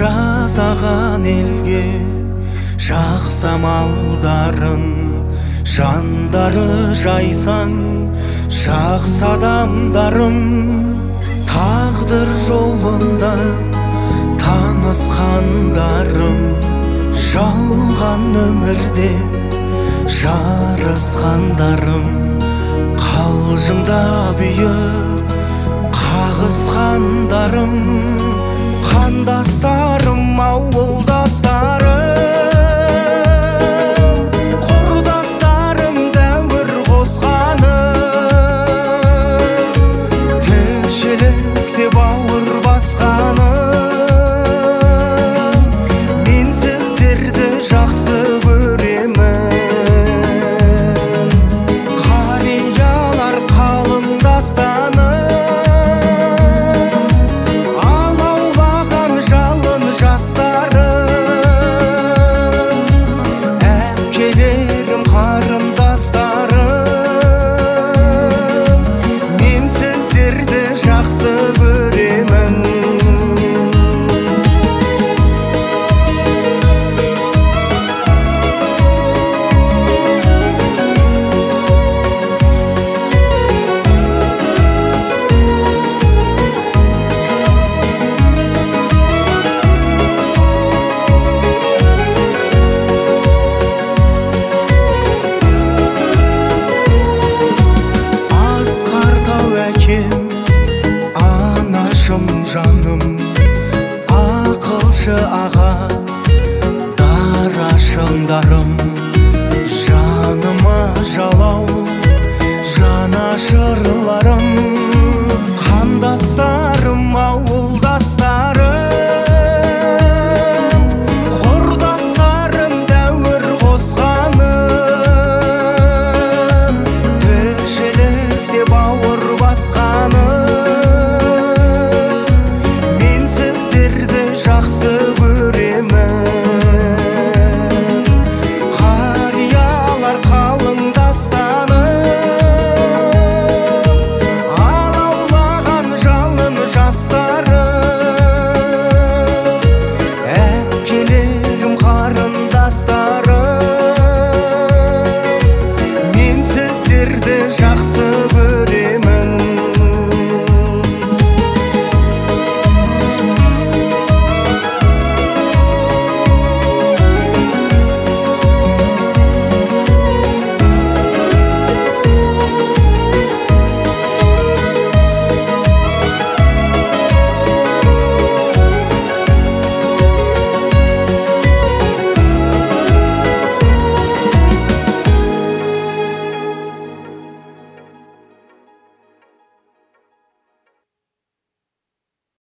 жасаған елге жақсы амалдарын, жандары жайсаң жақсы адамдарым. Тағдыр жолында танысқандарым, жалған өмірде жарысқандарым, қалжыңда бүйіп қағысқандарым, қандастарым, ауылдастарым, құрдастарым, дәуір қосқаным, тіршілікте бауыр басқаным, мен сіздерді жақсы көремін. Қариялар қалыңдастаным, алаулаған жалын жастарым, әпкелерім, қарындастарым, мен сіздерді жақсы көремін. Анашым, жаным, ақылшы аға, дарашыңдарым, жаныма жалау жанашырларым.